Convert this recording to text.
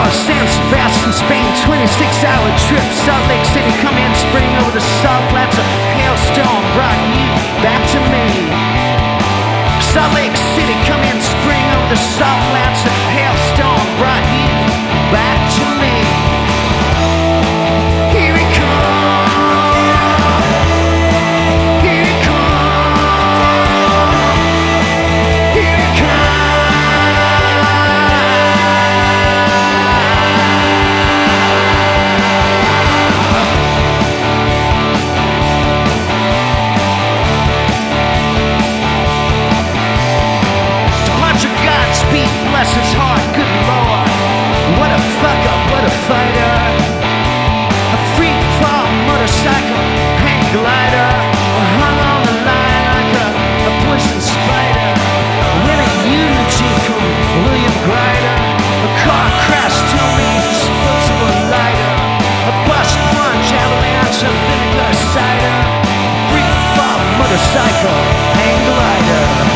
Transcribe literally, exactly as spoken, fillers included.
San Sebastian, Spain, twenty-six hour trip. Salt Lake City, come in spring over the salt flats. A hailstorm brought you back to me. Salt Lake City, come in spring over the salt flats. A hailstorm brought you back to me. Here it comes. Here it comes. Here it bless his heart, good Lord. What a fuck up, what a fighter. A free fall motorcycle, hang glider, hung on the line like a, a poison spider. With a eulogy from William Greider. A car crash, Tony, disposable lighter. A bus plunge, avalanche of vinegar cider. Free fall motorcycle, hang glider.